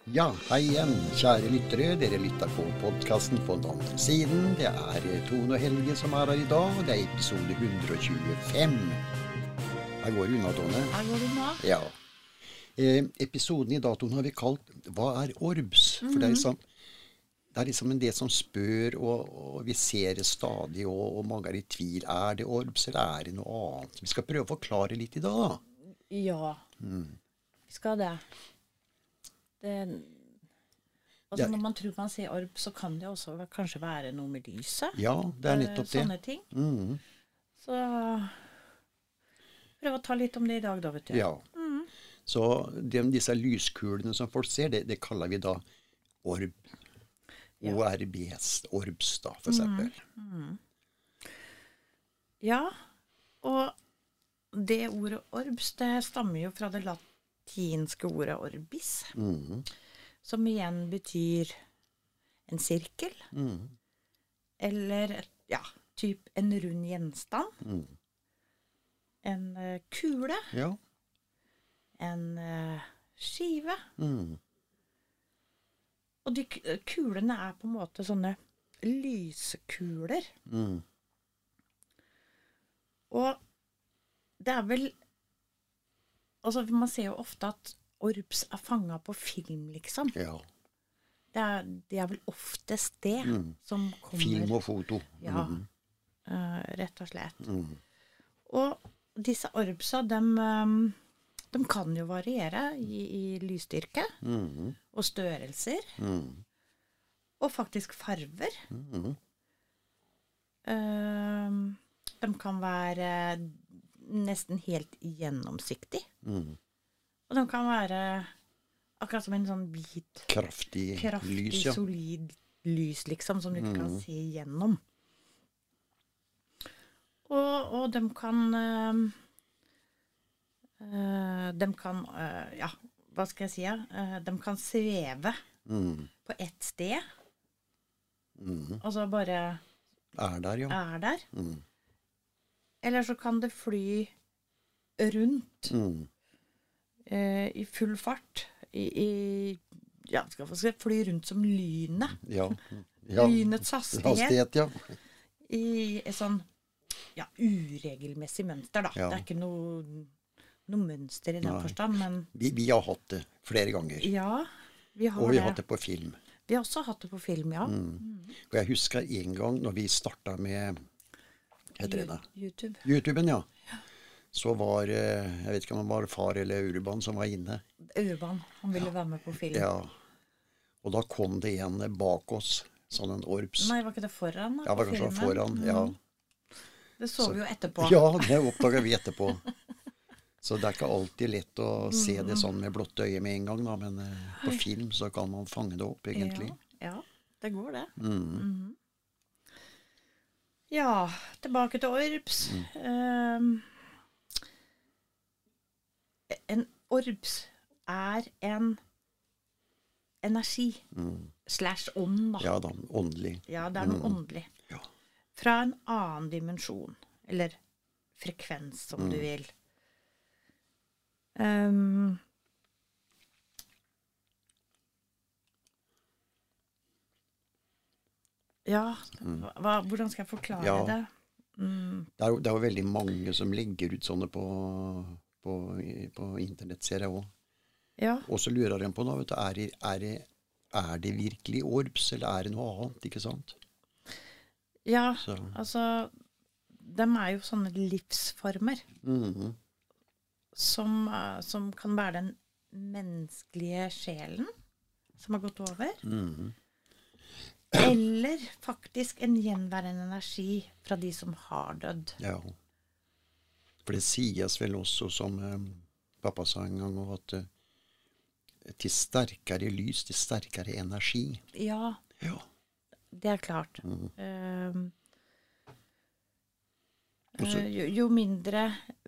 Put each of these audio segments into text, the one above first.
Ja, hei igjen, kjære lyttere. Dere lytter på podcasten på den andre siden. Det Tone og Helge som her i dag, og det episode 125. Her går det unna, Tone. Her går det unna. Ja. Episoden i datoen har vi kalt Hva orbs? For det liksom en del som spør, og vi ser det stadig, og mange i tvil. Det orbs, eller det noe annet? Vi skal prøve å forklare litt i dag. Ja, vi skal det. Når man tror man ser orb, så kan det også kanskje være noe med lyset. Ja, det nettopp det. Sånne ting. Så prøv å ta litt om det i dag da, vet du. Ja. Så disse lyskulene som folk ser, det kaller vi da orb. Ja. ORBs, orbs da, for eksempel. Ja, og det ordet orbs, det stammer jo fra det latinske ordet orbis, som igjen betyr en sirkel, eller typ en rund gjenstand, en kule, en skive. Og de kulene på en måte sånne lyskuler. Og det vel, altså man ser jo ofte at orbs fanget på film, liksom. Ja. Det vel oftest det som kommer. Film og foto. Ja, rett og slett. Og disse orbsa, de kan jo variere i lysstyrke og størrelser, og faktisk farver. De kan være nesten helt gjennomsiktig. Og de kan være akkurat som en sånn hvit, kraftig lys, ja. Solid lys, liksom, som du ikke kan se gjennom. Og de kan hva skal jeg si? De kan sveve på ett sted. Altså bare der, ja. Der. Eller så kan det fly rundt i full fart. Skal fly rundt som lynet. Ja. Lynets hastighet. Ja. I et sånn uregelmessig mønster, da. Ja. Det ikke noe mønster i den forstand, men vi har hatt det flere ganger. Ja, vi har det. Og vi har hatt det på film. Vi har også hatt det på film, ja. Og jeg husker en gang når vi startet med YouTuben, ja. Så var, jeg vet ikke om det var far eller Urban som var inne. Urban, han ville være med på film. Ja, og da kom det en bak oss, sånn en orbs. Nei, var ikke det foran? Da, ja, det var kanskje foran, ja. Det så vi jo etterpå. Ja, det oppdaget vi etterpå. Så det ikke alltid lett å se det sånn med blått øye med en gang, da, men på film så kan man fange det opp, egentlig. Ja, det går det. Ja, tilbake til orbs. En orbs en energi / ånd, da. Ja da, åndelig. Ja, det noe åndelig. Ja. Fra en annen dimensjon, eller frekvens, som du vil. Hvordan skal jeg forklare det? Det jo veldig mange som legger ut sånne på internett, ser jeg også. Ja. Og så lurer de på noe, er det virkelig orbs, eller det noe annet, ikke sant? Ja, altså, de jo sånne livsformer som kan være den menneskelige sjelen som har gått over. Eller faktisk en gjenværende energi fra de som har dødd. Ja, for det sies vel også, som pappa sa en gang, at til sterkere lys, til sterkere energi. Ja. Det klart. Jo mindre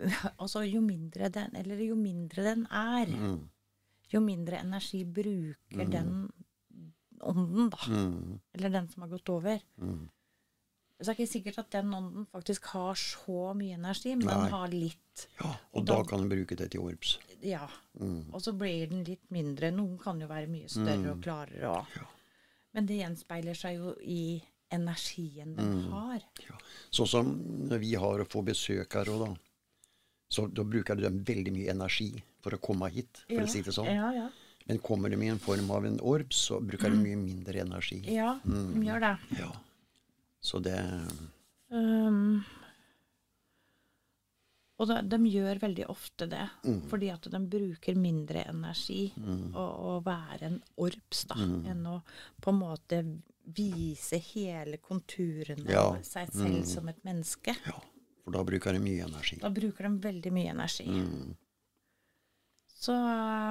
den jo mindre energi bruker den ånden, da. Eller den som har gått over. Så det ikke sikkert at den ånden faktisk har så mye energi, men Nei. den har litt. Ja, og da kan du bruke det til orbs. Ja, og så blir den litt mindre. Noen kan jo være mye større og klarere også. Men det gjenspeiler seg jo i energien den har. Ja. Sånn som når vi har å få besøk her også, da. Så da bruker du dem veldig mye energi for å komme hit, for å si det sånn. Ja, ja. Men kommer de i en form av en orbs, så bruker de mye mindre energi. Ja, de gjør det. Ja. Så det... Og de gjør veldig ofte det, fordi at de bruker mindre energi å være en orbs, da, enn å på en måte vise hele konturen av seg selv som et menneske. Ja, for da bruker de mye energi. Da bruker de veldig mye energi. Så...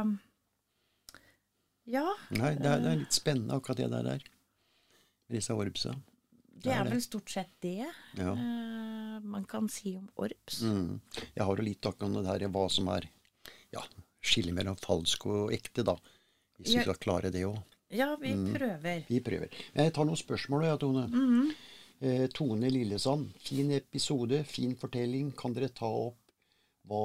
Ja. Nei, det er litt spennende akkurat det der. Med disse orbsa. Det er vel stort sett det man kan si om orbs. Jeg har jo litt akkurat om det der, hva som er skille mellom falsk og ekte, da. Hvis vi skal klare det også. Ja, vi prøver. Vi prøver. Jeg tar noen spørsmål, Tone. Tone Lillesand, fin episode, fin fortelling. Kan dere ta opp hva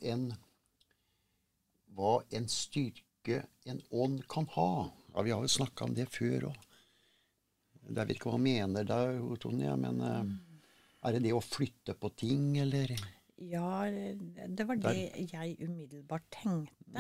en styrke en ånd kan ha? Ja, vi har jo snakket om det før også. Jeg vet ikke hva han mener der, Tone, men er det å flytte på ting, eller? Ja, det var det jeg umiddelbart tenkte.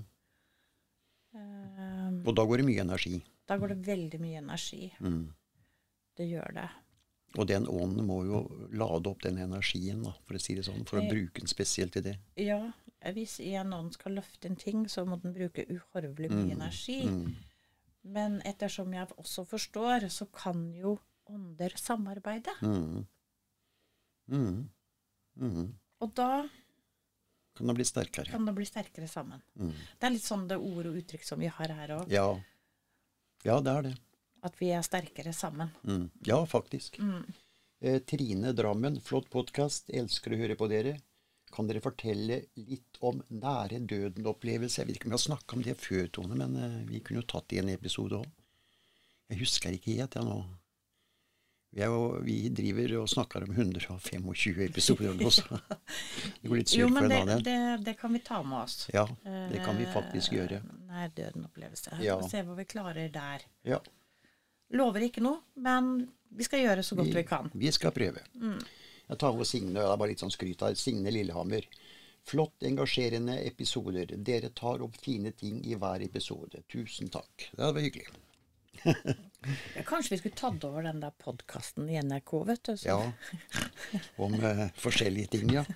Og da går det mye energi. Da går det veldig mye energi. Det gjør det. Og den ånden må jo lade opp den energien, da, for å si det sånn, for å bruke den spesielt til det. Ja, hvis en ånd skal løfte en ting, så må den bruke uhorvelig mye energi. Men ettersom jeg også forstår, så kan jo ånder samarbeide. Og da kan det bli sterkere. Kan det bli sterkere sammen. Det er litt sånn det ord og uttrykk som vi har her også. Ja, det er det. At vi er sterkere sammen. Ja, faktisk. Trine Drammen, flott podcast. Elsker å høre på dere. Kan dere fortelle litt om nære døden-opplevelse? Jeg vet ikke om jeg har snakket om det før, Tone, men vi kunne jo tatt det i en episode også. Jeg husker ikke helt, nå. Vi driver og snakker om 125 episoder også. Det går litt surt for en annen. Jo, men det kan vi ta med oss. Ja, det kan vi faktisk gjøre. Nær døden-opplevelse. Vi får se hva vi klarer der. Ja. Lover ikke noe, men vi skal gjøre så godt vi kan. Vi skal prøve. Jeg tar med Signe, det er bare litt sånn skryt her. Signe Lillehammer. Flott, engasjerende episoder. Dere tar opp fine ting i hver episode. Tusen takk. Det var hyggelig. Kanskje vi skulle tatt over den der podcasten i NRK, vet du. Så. Ja, om forskjellige ting, ja.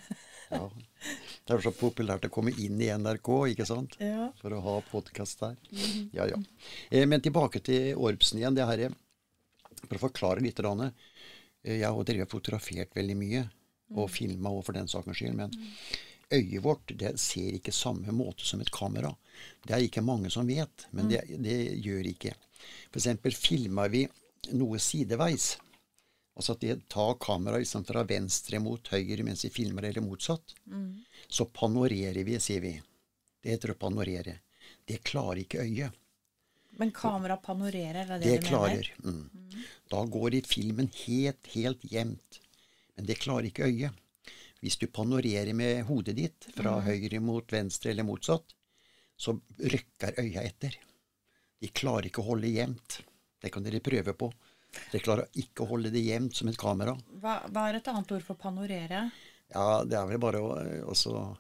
Det er så populært å komme inn i NRK, ikke sant? Ja. For å ha podcast der. Ja. Men tilbake til orbsen igjen, det her. For å forklare litt, jeg har drevet fotografert veldig mye, og filmet også for den sakens skyld, men øyet vårt, det ser ikke samme måte som et kamera. Det er ikke mange som vet, men det gjør ikke. For eksempel filmer vi noe sideveis. Altså at det tar kamera liksom fra venstre mot høyre mens vi filmer eller motsatt. Så panorerer vi, sier vi. Det heter å panorere. Det klarer ikke øyet. Men kamera panorerer, er det det du klarer. mener? Da går i filmen helt jevnt. Men det klarer ikke øyet. Hvis du panorerer med hodet ditt fra høyre mot venstre eller motsatt, så rykker øya etter. De klarer ikke å holde jevnt. Det kan dere prøve på. Dere klarer ikke å holde det jevnt som et kamera. Hva er et annet ord for panorere? Ja, det er vel bare å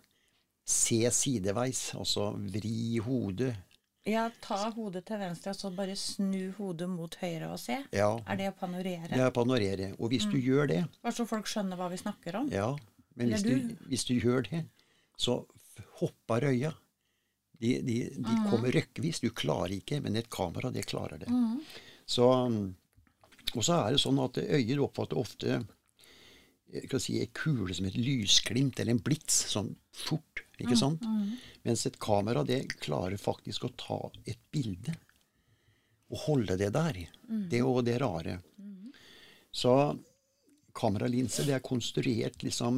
se sideveis, altså vri hodet. Ja, ta hodet til venstre, og så bare snu hodet mot høyre og se. Ja. Er det å panorere? Det er panorere. Og hvis du gjør det... Bare så folk skjønner hva vi snakker om. Ja, men hvis du gjør det, så hopper øya. De kommer røkkevis. Du klarer ikke, men et kamera, det klarer det. Så, og så er det sånn at øyet oppfatter ofte en kule som et lysglimt, eller en blitz, sånn fort, ikke sant? Mens et kamera, det klarer faktisk å ta et bilde og holde det der. Det er jo det rare. Så kameralinse, det er konstruert liksom,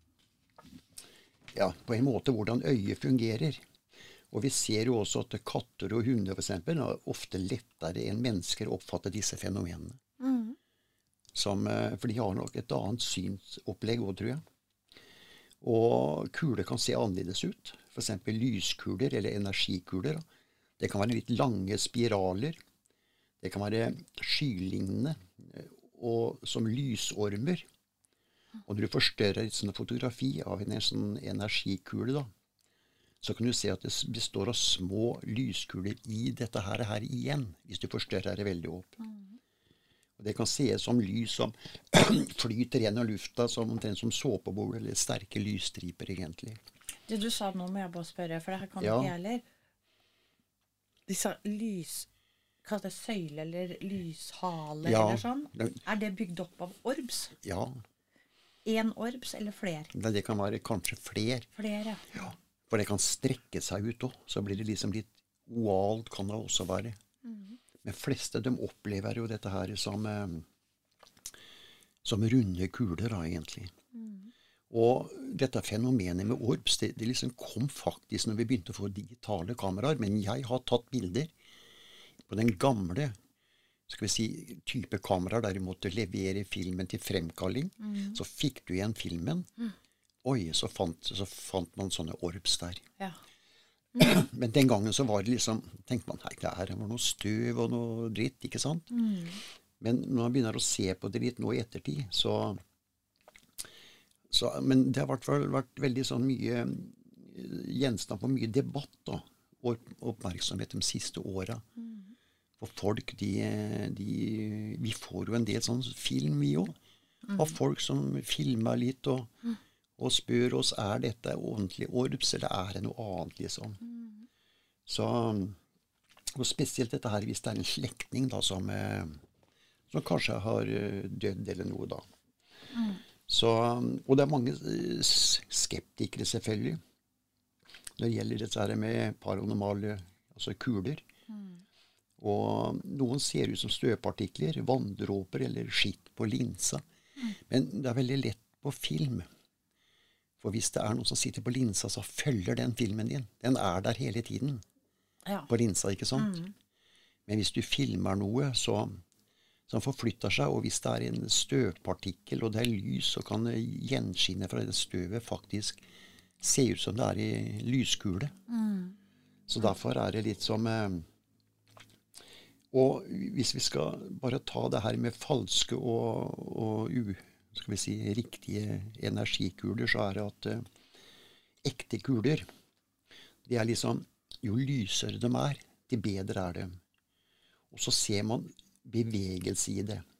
på en måte hvordan øyet fungerer. Og vi ser jo også at katter og hunder for eksempel er ofte lettere enn mennesker å oppfatte disse fenomenene. For de har nok et annet synsopplegg også, tror jeg. Og kuler kan se annerledes ut. For eksempel lyskuler eller energikuler. Det kan være litt lange spiraler. Det kan være skylignende og som lysormer. Og når du forstørrer et sånt fotografi av en sånn energikule, da, så kan du se at det består av små lyskuler i dette her igjen, hvis du forstørrer det veldig opp. Og det kan ses som lys som flyter gjennom lufta, som omtrent som såpebol, eller sterke lysstriper, egentlig. Det du sa nå, må jeg bare spørre, for det her kan ikke jeg heller. Disse hva det søyle eller lyshale eller sånn, er det bygd opp av orbs? Ja. En orbs eller fler? Det kan være kanskje fler. Flere, ja. For det kan strekke seg ut også. Så blir det liksom litt ovalt, kan det også være. Men fleste de opplever jo dette her som runde kuler, da, egentlig. Og dette fenomenet med orbs, det liksom kom faktisk når vi begynte å få digitale kameraer. Men jeg har tatt bilder på den gamle, skal vi si, type kameraer der du måtte levere filmen til fremkalling. Så fikk du igjen filmen. Oi, så fant man sånne orbs der. Ja. Men den gangen så var det liksom, tenkte man, nei, det var noe støv og noe dritt, ikke sant? Men når man begynner å se på det litt nå i ettertid, men det har vært veldig sånn mye gjenstand på mye debatt da, og oppmerksomhet de siste årene. For folk, vi får jo en del sånn film vi også, av folk som filmer litt og spør oss, er dette ordentlig orbs, eller er det noe annet, liksom? Så, og spesielt dette her, hvis det er en slektning da, som kanskje har dødd eller noe da. Så, og det er mange skeptikere selvfølgelig, når det gjelder dette her med paranormale, altså kuler. Og noen ser ut som støvpartikler, vanndråper eller skitt på linsa. Men det er veldig lett på film. For hvis det er noen som sitter på linsa, så følger den filmen din. Den er der hele tiden. På linsa, ikke sant? Men hvis du filmer noe som forflytter seg, og hvis det er en støvpartikkel, og det er lys, så kan gjenskinnet fra det støvet faktisk se ut som det er i lyskule. Så derfor er det litt som... Og hvis vi skal bare ta det her med falske og skal vi si, riktige energikuler, så er det at ekte kuler, det er liksom, jo lysere de er, det bedre er det. Og så ser man bevegelse i det.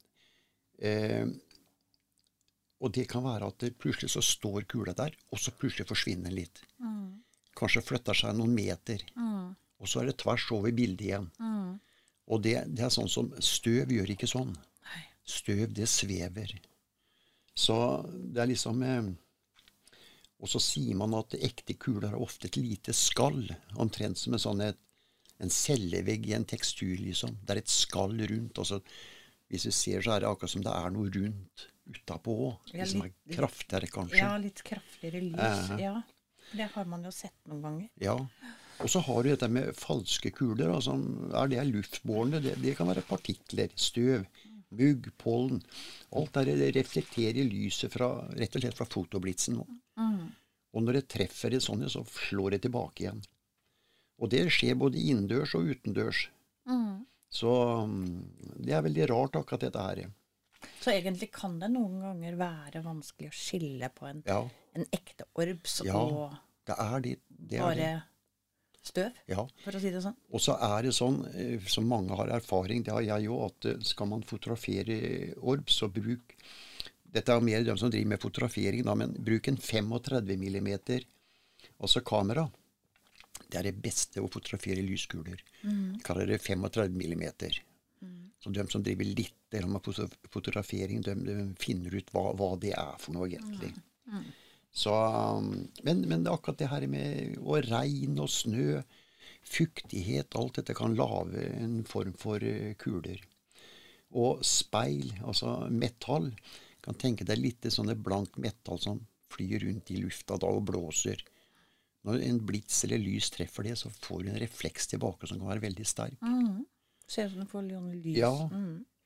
Og det kan være at plutselig så står kula der, og så plutselig forsvinner den litt. Kanskje flytter seg noen meter, og så er det tvers over bildet igjen. Og det er sånn som støv gjør ikke sånn. Støv, det svever. Så det er liksom... og så sier man at ekte kuler har ofte et lite skall, omtrent som en cellevegg i en tekstur, liksom. Det er et skall rundt. Altså, hvis vi ser, så er det akkurat som det er noe rundt utapå. Liksom er kraftigere, kanskje. Ja, litt kraftigere lys. Ja, det har man jo sett noen ganger. Ja. Og så har du dette med falske kuler, altså, det luftbårne, det kan være partikler, støv, mugg, pollen. Alt det reflekterer lyset rett og slett fra fotoblitsen nå. Og når det treffer det sånn, så slår det tilbake igjen. Og det skjer både innendørs og utendørs. Så det er veldig rart akkurat dette her. Så egentlig kan det noen ganger være vanskelig å skille på en ekte orbs og det er det. bare... støv, for å si det sånn. Og så er det sånn, som mange har erfaring, det har jeg jo, at skal man fotografere orbs, så bruk, dette er mer de som driver med fotografering da, men bruk en 35 mm, altså kamera. Det er det beste å fotografere lyskuler. Kaller det 35 mm. Så de som driver litt med fotografering, de finner ut hva det er for noe egentlig. Så, men det er akkurat det her med regn og snø, fuktighet, alt dette kan lage en form for kuler. Og speil, altså metall, kan tenke deg litt sånne blank metall som flyr rundt i lufta da og blåser. Når en blitz eller lys treffer det, så får du en refleks tilbake som kan være veldig sterk. Ser ut som du får lys. Ja.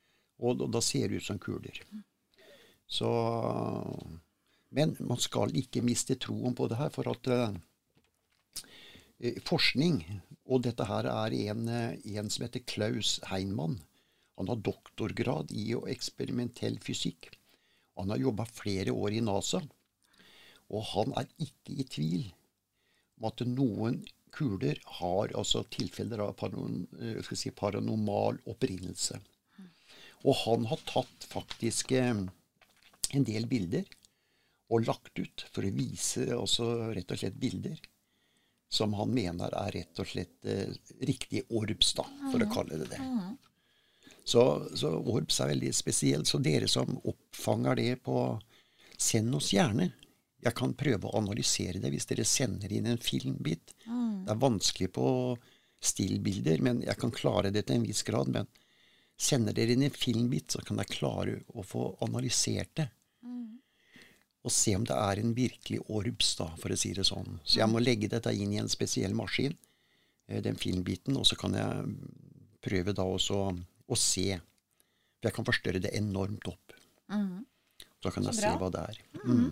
Og da ser det ut som kuler. Så, men man skal ikke miste troen på det her, for at forskning, og dette her er en som heter Klaus Heinemann. Han har doktorgrad i eksperimentell fysikk. Han har jobbet flere år i NASA, og han er ikke i tvil om at noen kuler har altså tilfeller av paranormal opprinnelse. Og han har tatt faktisk en del bilder og lagt ut for å vise altså rett og slett bilder som han mener er rett og slett riktig orbs, da, for å kalle det det. Så orbs er veldig spesielt, så dere som oppfanger det send oss gjerne. Jeg kan prøve å analysere det hvis dere sender inn en filmbit. Det er vanskelig på stillbilder, men jeg kan klare det til en viss grad. Men sender dere inn en filmbit, så kan jeg klare å få analysert det. Og se om det er en virkelig orbs, da, for å si det sånn. Så jeg må legge dette inn i en spesiell maskin, den filmbiten, og så kan jeg prøve da også å se. For jeg kan forstørre det enormt opp. Så kan jeg se hva det er.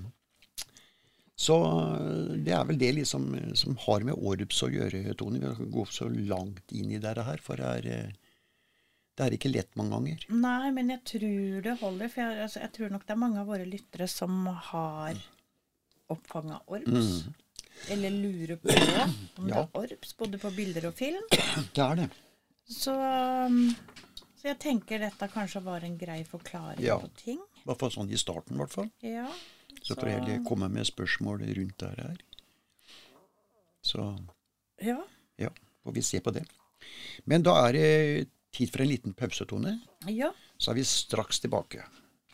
Så det er vel det liksom, som har med orbs å gjøre, Tone. Vi kan gå så langt inn i dette her, for det er ikke lett mange ganger. Nei, men jeg tror det holder, for jeg tror nok det er mange av våre lyttere som har oppfanget orbs, eller lurer på om det er orbs, både på bilder og film. Det er det. Så jeg tenker dette kanskje var en grei forklaring på ting. I hvert fall sånn i starten, i hvert fall. Ja. Så får jeg komme med spørsmål rundt det her. Så ja, får vi se på det. Men da er det tid for en liten pause, Tone. Ja. Så er vi straks tilbake.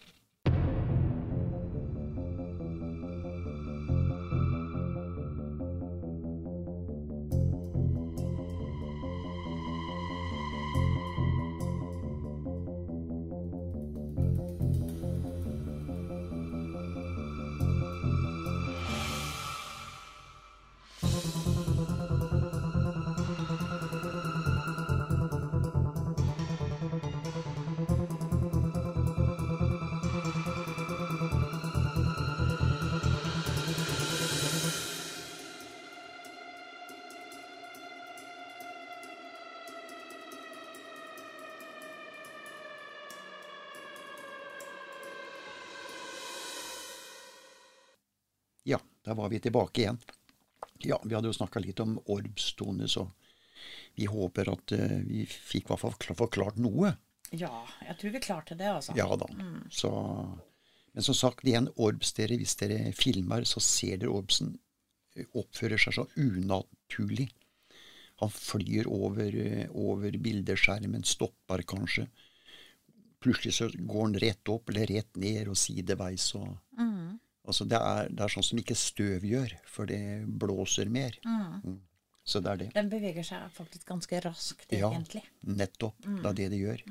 Ja, der var vi tilbake igjen. Ja, vi hadde jo snakket litt om orbs, Tone, så vi håper at vi fikk i hvert fall forklart noe. Ja, jeg tror vi klarte det, altså. Ja da. Så, men som sagt, igjen, orbs dere, hvis dere filmer, så ser dere orbsen oppfører seg så unaturlig. Han flyr over bildeskjermen, stopper kanskje. Plutselig så går han rett opp eller rett ned og sideveis og... Altså det er sånn som ikke støv gjør, for det blåser mer. Så det er det. Den beveger seg faktisk ganske raskt, egentlig. Ja, nettopp. Det er det gjør.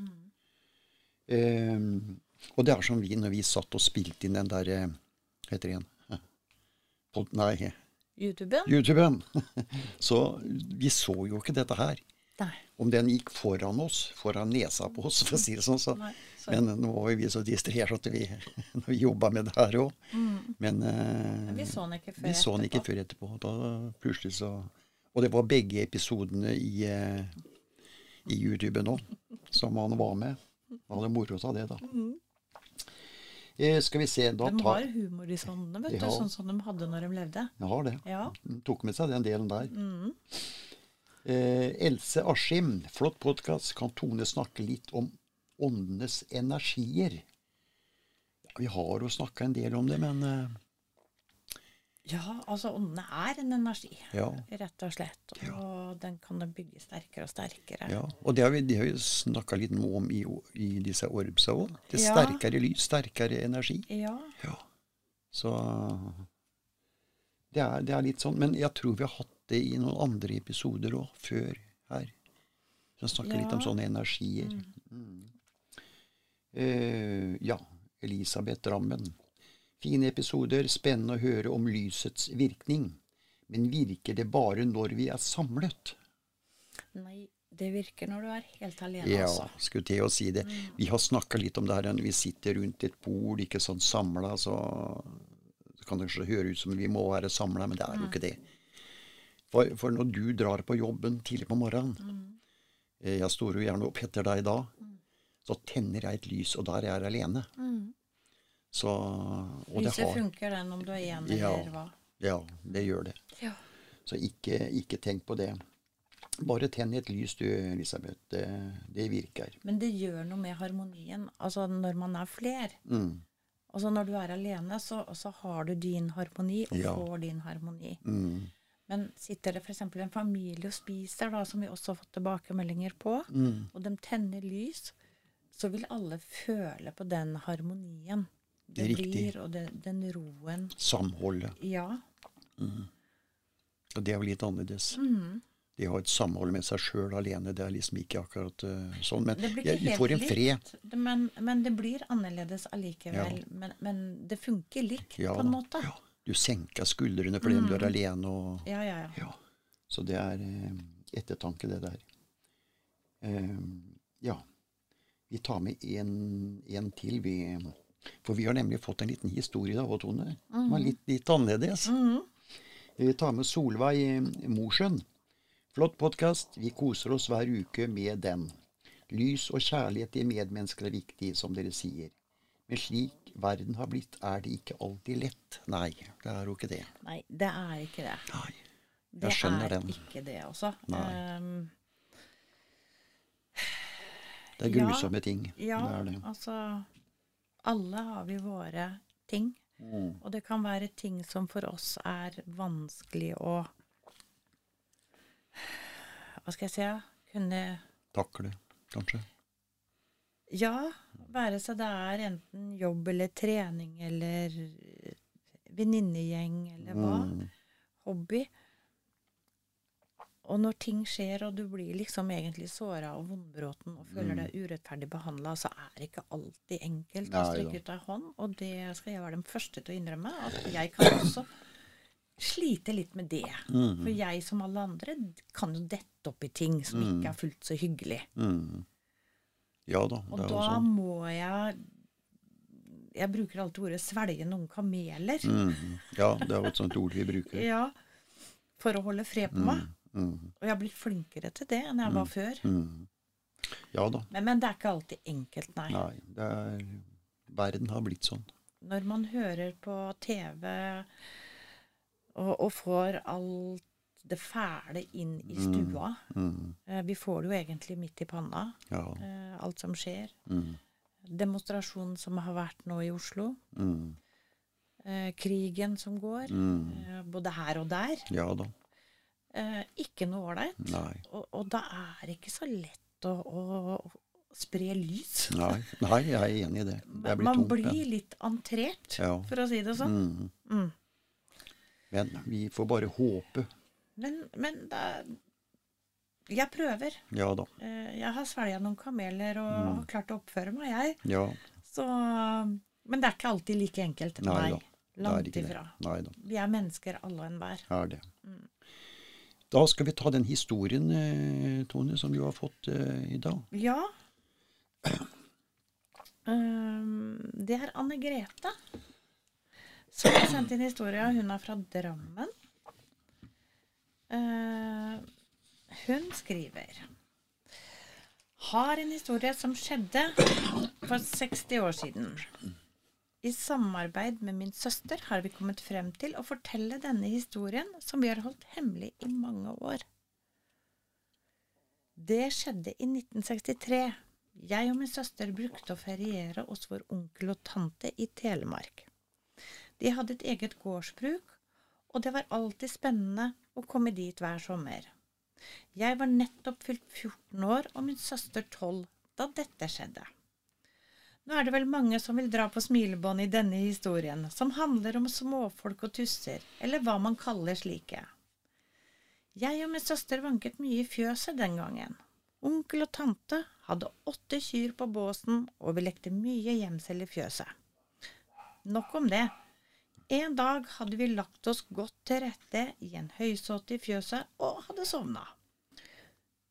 Og det er som når vi satt og spilte inn den der, heter det igjen? Nei. YouTuben. Så vi så jo ikke dette her. Nei. Om den gikk foran nesa på oss, for å si det sånn. Så. Men nå var vi så distrahert at når vi jobbet med det her også. Men vi så den ikke før etterpå. Da plutselig så... Og det var begge episodene i YouTube nå, som han var med. Han hadde moro av det da. Skal vi se... De har humor i sånne, vet du, sånn som de hadde når de levde. De har det. Ja. De tok med seg den delen der. Else Askim, flott podcast. Kan Tone snakke litt om åndenes energier? Ja, vi har jo snakket en del om det, men... Ja, altså åndene er en energi, rett og slett. Og Ja. den kan den bygge sterkere og sterkere. Ja, og det har vi snakket litt nå om i disse orbsa også. Det Ja. sterkere lys, sterkere energi. Ja. Ja. Så det er litt sånn, men jeg tror vi har hatt det i noen andre episoder også, før her. Så snakker litt om sånne energier. Ja, Elisabeth Rammen. Fine episoder, spennende å høre om lysets virkning. Men virker det bare når vi er samlet? Nei, Det virker når du er helt alene, Ja, altså. skulle til å si det. Vi har snakket litt om det her, når vi sitter rundt et bord, ikke sånn samlet, så kan det kanskje høre ut som vi må være samlet, men det er jo ikke det. For når du drar på jobben tidlig på morgenen, jeg står jo gjerne opp etter deg da, så tenner jeg et lys, og der er jeg alene. Så, og det Lyset funker den om du er en eller hva? Ja, det gjør det. Ja. Så ikke tenk på det. Bare tenn et lys, du, Elisabeth. Det virker. Men det gjør noe med harmonien. Altså når man er fler. Altså når du er alene, så har du din harmoni, og får din harmoni. Men sitter det for eksempel en familie og spiser, da, som vi også har fått tilbakemeldinger på, og de tenner lys, så vil alle føle på den harmonien. Det blir, og den roen. Samholdet. Ja. Og det er jo litt annerledes. De har et samhold med seg selv alene. Det er liksom ikke akkurat sånn. Men vi får en fred. Men det blir annerledes allikevel. Ja. Men det funker likt på en måte. Ja. Du senker skuldrene for dem du er alene. Og, ja. Så det er ettertanke, det der. Ja. Vi tar med en til. For vi har nemlig fått en liten historie da, Tone. Den var litt annerledes. Vi tar med Solveig Mosjøen. Flott podcast. Vi koser oss hver uke med den. Lys og kjærlighet til medmennesker er viktig, som dere sier. Men slik verden har blitt, er det ikke alltid lett. Nei, det er jo ikke det. Nei, det er ikke det. Nei, jeg skjønner den. Det er ikke det også. Nei. Det er grusomme ting. Ja, det er det. Altså, alle har vi våre ting. Og det kan være ting som for oss er vanskelig å hva skal jeg si, kunne takle, kanskje. Ja, være så det er enten jobb eller trening eller venninnegjeng eller hva. Hobby. Og når ting skjer, og du blir liksom egentlig såret og vondbråten og føler deg urettferdig behandlet, så er det ikke alltid enkelt å strekke ut en hånd. Og det skal jeg være den første til å innrømme, at jeg kan også slite litt med det. For jeg som alle andre kan jo dette opp i ting som ikke er fullt så hyggelig. Ja da. Og da må jeg bruker alltid ordet svelge noen kameler. Ja, det er jo et sånt ord vi bruker. Ja, for å holde fred på meg. Og jeg har blitt flinkere til det enn jeg var før. Ja da. Men det er ikke alltid enkelt, nei. Nei, verden har blitt sånn. Når man hører på TV og får alt det fæle inn i stua. Vi får det jo egentlig midt i panna. Alt som skjer. Demonstrasjonen som har vært nå i Oslo. Krigen som går. Både her og der. Ja da. Ikke noe ålreit. Og da er det ikke så lett å spre lys. Nei, jeg er enig i det. Man blir litt entrert, for å si det sånn. Men vi får bare håpe. Men jeg prøver. Ja da. Jeg har svelget noen kameler og har klart å oppføre meg, jeg. Ja. Så, men det er ikke alltid like enkelt. Nei, langt ifra. Nei da. Vi er mennesker alle og enhver. Er det. Da skal vi ta den historien, Tone, som du har fått i dag. Ja. Det er Anne Grete som har sendt inn historien. Hun er fra Drammen. Hun skriver: har en historie som skjedde for 60 år siden. I samarbeid med min søster har vi kommet frem til å fortelle denne historien som vi har holdt hemmelig i mange år. Det skjedde i 1963. Jeg og min søster brukte å feriere hos vår onkel og tante i Telemark. De hadde et eget gårdsbruk, og det var alltid spennende å komme dit hver sommer. Jeg var nettopp fylt 14 år, og min søster 12, da dette skjedde. Nå er det vel mange som vil dra på smilebånd i denne historien, som handler om småfolk og tusser, eller hva man kaller slike. Jeg og min søster vanket mye i fjøset den gangen. Onkel og tante hadde 8 kyr på båsen, og vi lekte mye gjemsel i fjøset. Nok om det. En dag hadde vi lagt oss godt til rette i en høysåte i fjøset og hadde sovnet.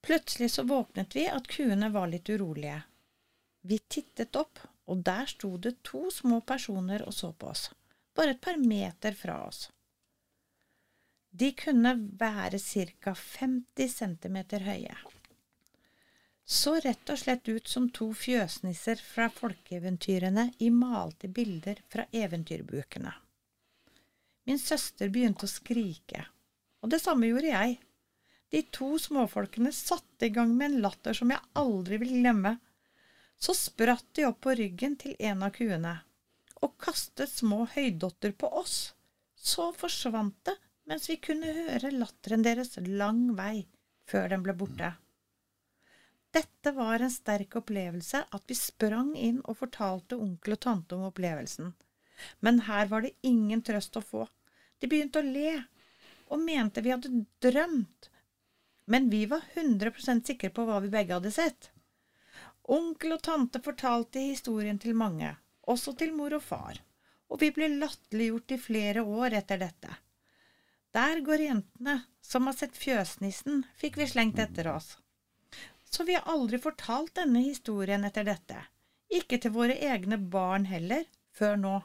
Plutselig så våknet vi at kuene var litt urolige. Vi tittet opp, og der sto det 2 små personer og så på oss, bare et par meter fra oss. De kunne være ca. 50 centimeter høye. Så rett og slett ut som 2 fjøsnisser fra folkeeventyrene i malte bilder fra eventyrbøkene. Min søster begynte å skrike, og det samme gjorde jeg. De 2 småfolkene satte i gang med en latter som jeg aldri vil glemme. Så spratt de opp på ryggen til en av kuene, og kastet små høydotter på oss. Så forsvant det, mens vi kunne høre latteren deres lang vei før den ble borte. Dette var en sterk opplevelse at vi sprang inn og fortalte onkel og tante om opplevelsen. Men her var det ingen trøst å få. De begynte å le, og mente vi hadde drømt. Men vi var 100% sikre på hva vi begge hadde sett. Onkel og tante fortalte historien til mange, også til mor og far, og vi ble latterliggjort i flere år etter dette. Der går jentene, som har sett fjøsnissen, fikk vi slengt etter oss. Så vi har aldri fortalt denne historien etter dette. Ikke til våre egne barn heller, før nå.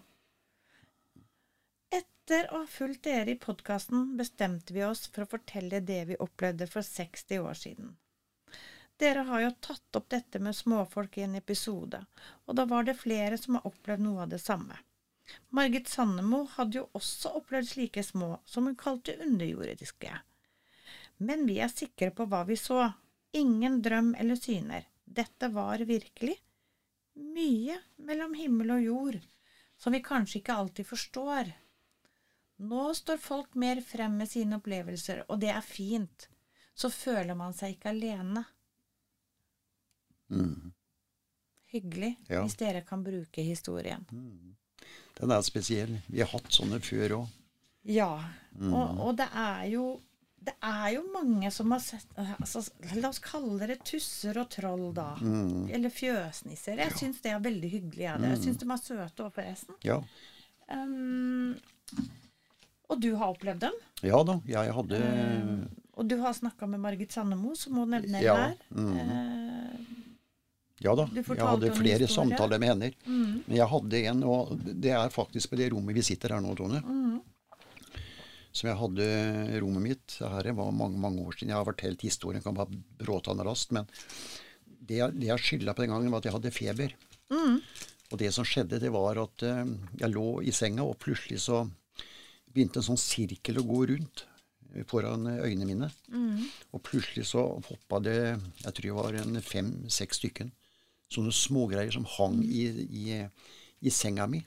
Etter å ha fulgt dere i podcasten bestemte vi oss for å fortelle det vi opplevde for 60 år siden. Dere har jo tatt opp dette med småfolk i en episode, og da var det flere som har opplevd noe av det samme. Margit Sandemo hadde jo også opplevd slike små, som hun kalte underjordiske. Men vi er sikre på hva vi så. Ingen drøm eller syner. Dette var virkelig mye mellom himmel og jord, som vi kanskje ikke alltid forstår. Nå står folk mer frem med sine opplevelser, og det er fint. Så føler man seg ikke alene. Hyggelig, ja. Hvis dere kan bruke historien. Den er spesiell. Vi har hatt sånne før også. Ja, og det er jo mange som har sett, altså, la oss kalle det tusser og troll da, eller fjøsnisser. Jeg synes det er veldig hyggelig. Ja. Jeg synes de er søte også forresten. Ja. Og du har opplevd dem? Ja da, jeg hadde... og du har snakket med Margit Sandemo, som hun nevner her. Ja da, jeg hadde flere samtaler med henne. Men jeg hadde en, og det er faktisk på det rommet vi sitter her nå, Tone. Som jeg hadde rommet mitt. Dette var mange år siden. Jeg har fortalt historien, kan bare bråta den raskt, men det jeg skylda på den gangen var at jeg hadde feber. Og det som skjedde, det var at jeg lå i senga, og plutselig så begynte en sånn sirkel å gå rundt foran øynene mine. Og plutselig så hoppet det, jeg tror det var en 5-6 stykken, sånne smågreier som hang i senga mi.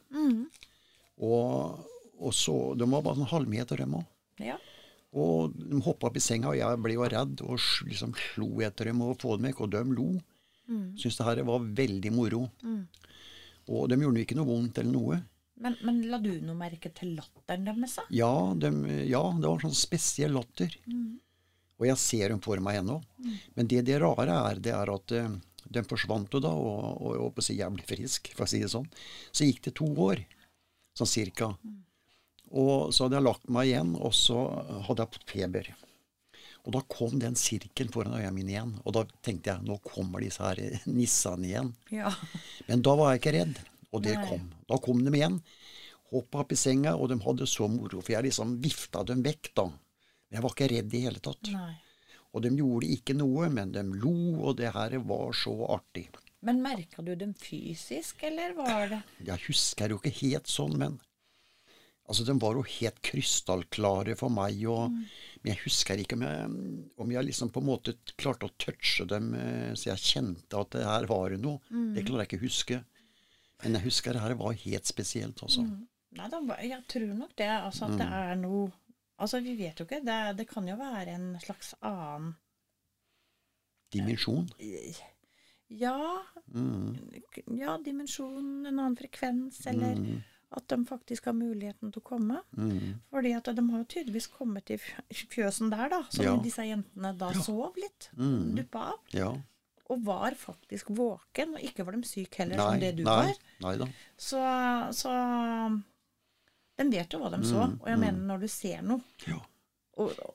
Og så, de var bare en halvmeter dem også. Ja. Og de hoppet opp i senga, og jeg ble jo redd, og liksom slo etter dem og få dem vekk, og de lo. Synes det her var veldig moro. Og de gjorde ikke noe vondt eller noe. Men la du noe merke til latteren deres? Ja, det var sånn spesiell latter. Og jeg ser dem for meg ennå. Men det rare er, det er at de forsvant jo da, og jeg ble frisk, for å si det sånn. Så gikk det 2 år, sånn cirka. Og så hadde jeg lagt meg igjen, og så hadde jeg fått feber. Og da kom den sirkelen foran øynene mine igjen, og da tenkte jeg, nå kommer disse her nissene igjen. Ja. Men da var jeg ikke redd, og det kom. Da kom de igjen, hoppet opp i senga, og de hadde så moro, for jeg liksom vifta dem vekk da. Men jeg var ikke redd i hele tatt. Nei. Og de gjorde ikke noe, men de lo, og det her var så artig. Men merket du dem fysisk, eller var det? Jeg husker jo ikke helt sånn, men altså, de var jo helt krystallklare for meg, men jeg husker ikke om jeg liksom på en måte klarte å touche dem, så jeg kjente at det her var noe. Det klarer jeg ikke å huske. Men jeg husker det her var helt spesielt, altså. Nei, jeg tror nok det, altså, at det er noe... Altså, vi vet jo ikke, det kan jo være en slags annen... Dimensjon? Ja, dimensjon, en annen frekvens, eller at de faktisk har muligheten til å komme. Fordi at de har jo tydeligvis kommet i fjøsen der da, som disse jentene da sov litt, duppa av. Ja. Og var faktisk våken, og ikke var de syk heller, som det du var. Nei da. Så de vet jo hva de så, og jeg mener når du ser noe, og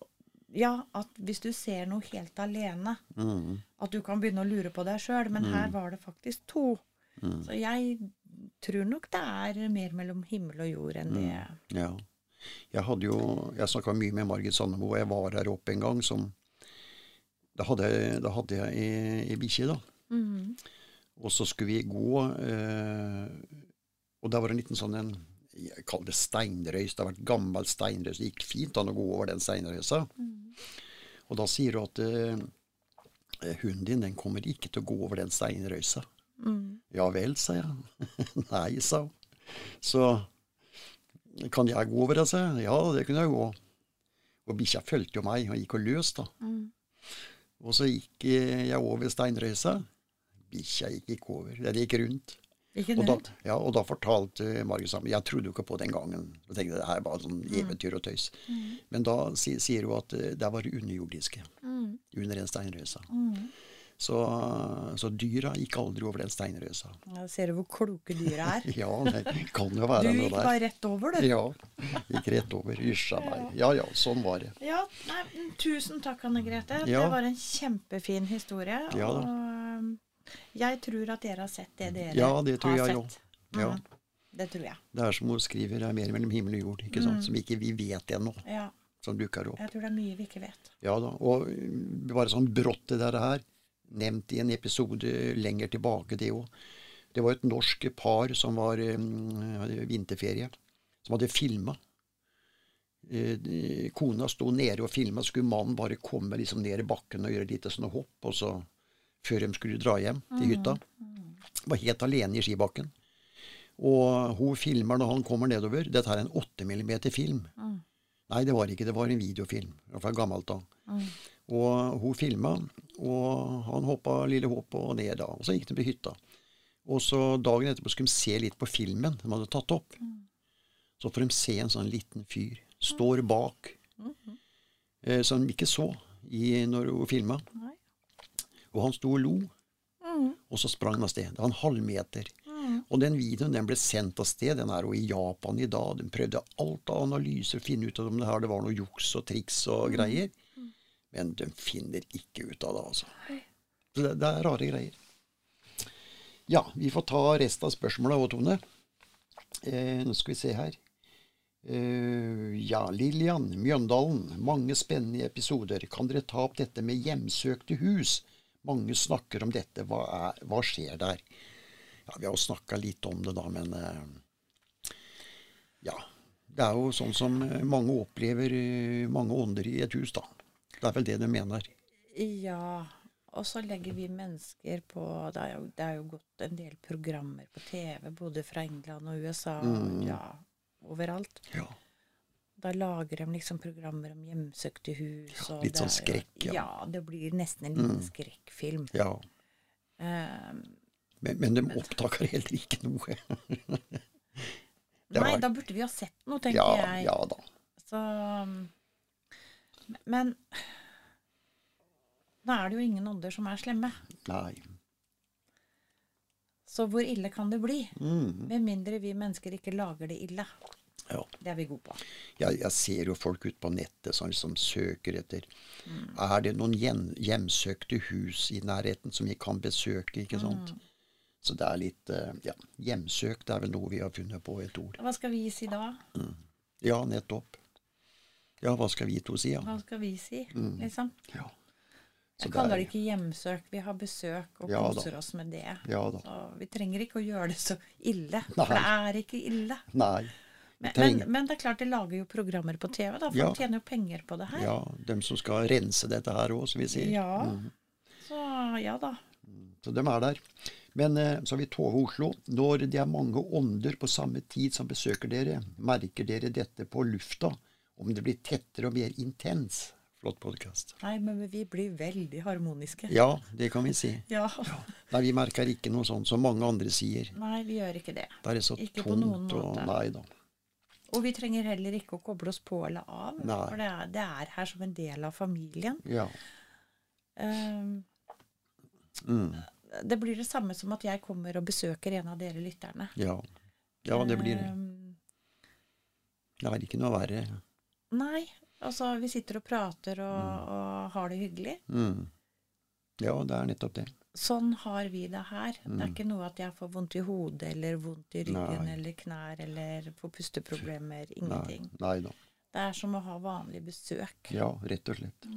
ja, at hvis du ser noe helt alene, at du kan begynne å lure på deg selv, men her var det faktisk to. Så jeg tror nok det er mer mellom himmel og jord enn det. Ja. Jeg snakket mye med Margit Sandemo, og jeg var her oppe en gang da hadde jeg i bikkje da. Og så skulle vi gå, og der var en liten sånn jeg kaller det steinrøys, det har vært gammel steinrøys, det gikk fint an å gå over den steinrøysa. Og da sier du at hunden din, den kommer ikke til å gå over den steinrøysa. Ja vel, sa jeg. Nei, sa hun. Så kan jeg gå over det, sa jeg. Ja, det kunne jeg gå. Og bikkja følte jo meg, og gikk og løs da. Og så gikk jeg over steinrøysa. Bikkja gikk ikke over, det gikk rundt. Og da fortalte Margit sammen, jeg trodde jo ikke på den gangen. Jeg tenkte det her var sånn eventyr og tøys. Men da sier hun at det var underjordiske, under en steinrøysa. Så dyra gikk aldri over den steinrøysa. Ja, ser du hvor kloke dyra er? Ja, det kan jo være noe der. Du gikk bare rett over, du. Ja, gikk rett over, ysja meg. Ja, sånn var det. Ja, nei, tusen takk, Anne-Grete. Det var en kjempefin historie. Ja da. Og jeg tror at dere har sett det dere ja, det tror har jeg sett. Ja. Det tror jeg. Det er som hun skriver, det er mer mellom himmel og jord, ikke sant? Som ikke vi vet ennå. Ja. Som dukker opp. Jeg tror det er mye vi ikke vet. Ja da, og bare sånn brått det der her, nevnt i en episode lenger tilbake det også. Det var et norsk par som var vinterferie, som hadde filmet. Kona stod nede og filmet, skulle mannen bare komme liksom ned i bakken og gjøre litt sånne hopp, og så før de skulle dra hjem til hytta. Var helt alene i skibakken. Og hun filmer når han kommer nedover. Dette er en 8 mm film. Nei, det var ikke. Det var en videofilm. Det var fra gammelt da. Og hun filmet, og han hoppet lille hopp og ned da. Og så gikk de på hytta. Og så dagen etterpå skulle de se litt på filmen de hadde tatt opp. Så får de se en sånn liten fyr. Står bak. Som de ikke så når hun filmet. Og han sto og lo. Og så sprang han av sted. Det var en halvmeter. Og den videoen den ble sendt av sted. Den er jo i Japan i dag. De prøvde alt av analyser å finne ut av om det var noe juks og triks og greier. Men de finner ikke ut av det, altså. Så det er rare greier. Ja, vi får ta resten av spørsmålet også, Tone. Nå skal vi se her. Ja, Lilian Mjøndalen. Mange spennende episoder. Kan dere ta opp dette med hjemsøkte hus? Mange snakker om dette. Hva skjer der? Ja, vi har jo snakket litt om det da, men ja, det er jo sånn som mange opplever mange ånder i et hus da. Det er vel det de mener. Ja, og så legger vi mennesker på, det er jo gått en del programmer på TV, både fra England og USA, ja, overalt. Ja. Da lager de liksom programmer om hjemsøkte hus. Ja, litt sånn skrekk, ja. Ja, det blir nesten en liten skrekkfilm. Ja. Men de opptaker heller ikke noe. Nei, da burde vi ha sett noe, tenker jeg. Ja da. Så, men da er det jo ingen ånder som er slemme. Nei. Så hvor ille kan det bli? Med mindre vi mennesker ikke lager det ille. Ja. Det er vi gode på. Jeg ser jo folk ut på nettet som søker etter. Er det noen hjemsøkte hus i nærheten som vi kan besøke, ikke sant? Så det er litt, hjemsøkt er vel noe vi har funnet på et ord. Hva skal vi si da? Ja, nettopp. Ja, hva skal vi to si, ja? Hva skal vi si, liksom? Ja. Jeg kaller det ikke hjemsøk, vi har besøk og koser oss med det. Ja, da. Så vi trenger ikke å gjøre det så ille, for det er ikke ille. Nei. Men det er klart, de lager jo programmer på TV, da, for de tjener jo penger på det her. Ja, dem som skal rense dette her også, som vi sier. Ja, så ja da. Så de er der. Men så har vi Tove Oslo. Når det er mange ånder på samme tid som besøker dere, merker dere dette på lufta, om det blir tettere og mer intens? Flott podcast. Nei, men vi blir veldig harmoniske. Ja, det kan vi si. Ja. Nei, vi merker ikke noe sånt som mange andre sier. Nei, vi gjør ikke det. Det er så ikke tomt på noen måte. Nei da. Og vi trenger heller ikke å koble oss på eller av, nei. For det er her som en del av familien. Ja. Det blir det samme som at jeg kommer og besøker en av dere lytterne. Ja, det blir det. Det er ikke noe verre. Nei, Altså, vi sitter og prater og har det hyggelig. Ja, det er nettopp det. Sånn har vi det her. Det er ikke noe at jeg får vondt i hodet, eller vondt i ryggen, eller knær, eller får pusteproblemer. Ingenting. Nei da. Det er som å ha vanlig besøk. Ja, rett og slett.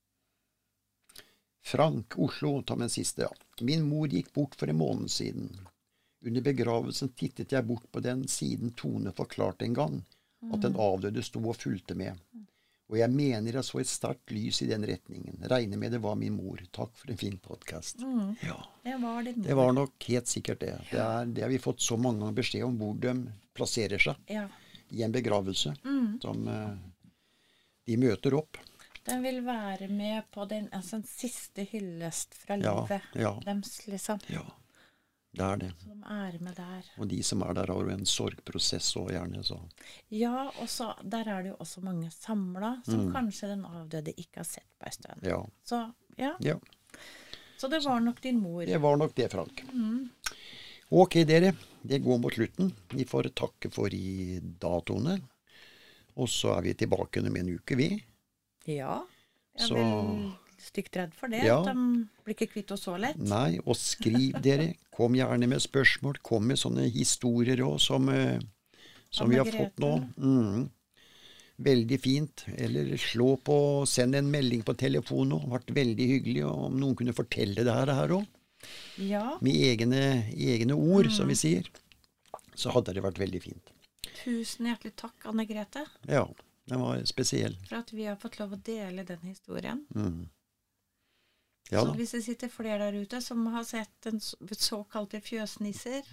Frank, Oslo, ta med en siste, ja. Min mor gikk bort for en måned siden. Under begravelsen tittet jeg bort på den siden Tone forklarte en gang, at den avdøde sto og fulgte med. Og jeg mener jeg så et sterkt lys i den retningen. Regner med det var min mor. Takk for en fin podcast. Ja. Det var din mor. Det var nok helt sikkert det. Det har vi fått så mange ganger beskjed om hvor de plasserer seg i en begravelse. Som de møter opp. Den vil være med på den siste hyllest fra livet. Dems, liksom. Ja, det er det. Så de er med der. Og de som er der har jo en sorgprosess og gjerne så. Ja, og så der er det jo også mange samlet, som kanskje den avdøde ikke har sett på en stund. Ja. Så, ja. Så det var nok din mor. Det var nok det, Frank. Ok, dere. Det går mot slutten. Vi får takke for i datoene. Og så er vi tilbake om en uke, vi. Ja. Jeg er vel stygt redd for det. At de blir ikke kvitt oss så lett. Nei, og skriv dere. Kom gjerne med spørsmål. Kom med sånne historier også, som vi har fått nå. Veldig fint. Eller slå på, send en melding på telefonen. Det har vært veldig hyggelig om noen kunne fortelle det her også. Ja. Med egne ord, som vi sier. Så hadde det vært veldig fint. Tusen hjertelig takk, Anne Grete. Ja, den var spesiell. For at vi har fått lov å dele den historien. Ja, så hvis det sitter flere der ute som har sett den såkalte fjøsnisser,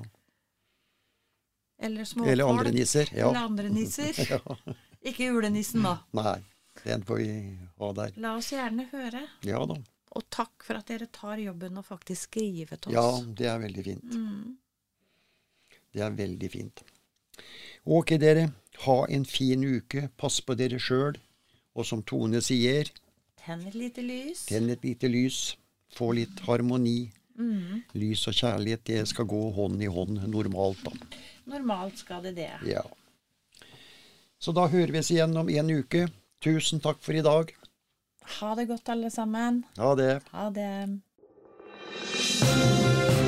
eller småfolk, eller andre nisser, eller andre nisser, ikke julenissen da. Nei, den får vi ha der. La oss gjerne høre. Ja da. Og takk for at dere tar jobben og faktisk skriver til oss. Ja, det er veldig fint. Det er veldig fint. Ok, dere. Ha en fin uke. Pass på dere selv. Og som Tone sier, tenn et lite lys. Tenn et lite lys. Få litt harmoni. Lys og kjærlighet, det skal gå hånd i hånd normalt da. Normalt skal det det. Ja. Så da hører vi oss igjen om en uke. Tusen takk for i dag. Ha det godt alle sammen. Ha det. Ha det.